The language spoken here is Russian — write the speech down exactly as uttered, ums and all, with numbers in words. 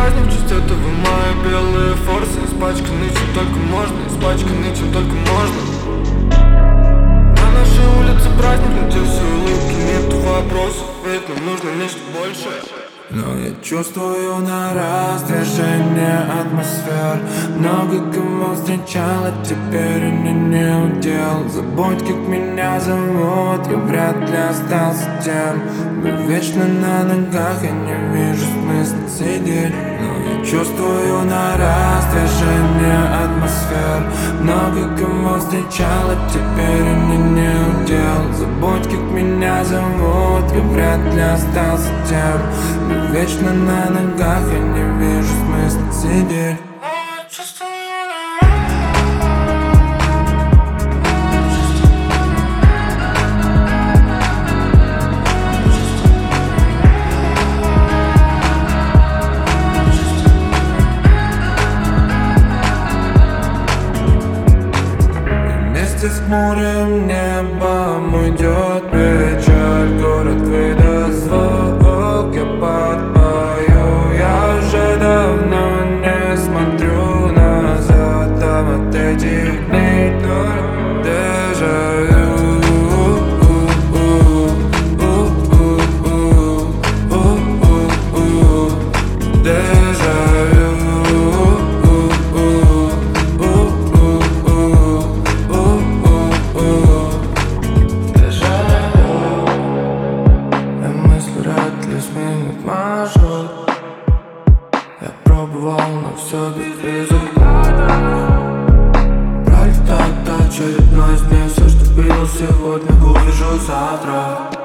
праздник, в честь этого мои белые форсы. Испачканы чем только можно, испачканы чем только можно. На нашей улице праздник, но те все улыбки, нету вопросов. Ведь нам нужно нечто большее. Но я чувствую на раз движение атмосфер. Много кого встречала, теперь они не удел. Забудь, как меня зовут, я вряд ли остался тем. Мы вечно на ногах, я не вижу смысла сидеть. Но я чувствую на раз движение атмосфер. Много кого встречала, теперь они не удел. Забудь, как меня зовут, я вряд ли остался тем. Вечно на ногах, я не вижу смысла сидеть. Вместе с хмурым небом уйдет печаль. Город выдаст звук, я подпою. Я уже давно не смотрю назад. Там от этих дней только дежавю. Дежавю. Сменит маршрут. Я пробовал, но все без результата. Пролетает очередной день. Все, что было сегодня, увижу завтра.